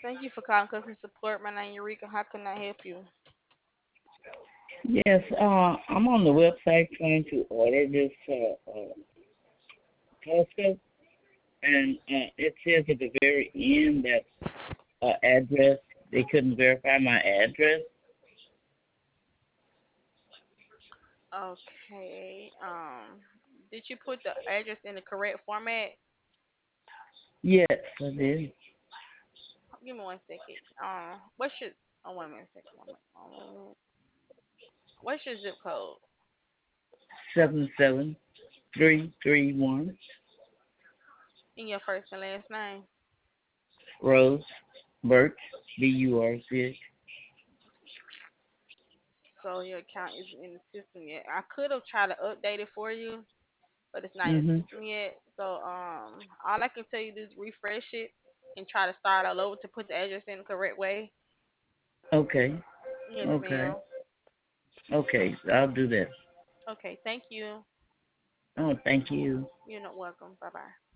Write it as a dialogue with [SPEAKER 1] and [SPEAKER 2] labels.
[SPEAKER 1] Thank you for calling customer support. My name is Eureka. How can I help you?
[SPEAKER 2] Yes, I'm on the website trying to order this telescope, and it says at the very end that address, they couldn't verify my address.
[SPEAKER 1] Okay. Did you put the address in the correct format?
[SPEAKER 2] Yes, I did.
[SPEAKER 1] Give me 1 second. What's your? Oh, 1 minute, second. 1 minute. 1 minute. What's your zip code
[SPEAKER 2] 77331
[SPEAKER 1] and your first and last name?
[SPEAKER 2] Rose Birch, Burch.
[SPEAKER 1] So your account isn't in the system yet. I could have tried to update it for you, but it's not in the
[SPEAKER 2] Mhm.
[SPEAKER 1] system yet. So all I can tell you is refresh it and try to start all over to put the address in the correct way.
[SPEAKER 2] Okay.
[SPEAKER 1] Yes,
[SPEAKER 2] Okay.
[SPEAKER 1] ma'am.
[SPEAKER 2] Okay. I'll do that.
[SPEAKER 1] Okay, thank you.
[SPEAKER 2] Oh, thank you.
[SPEAKER 1] You're not welcome. Bye bye.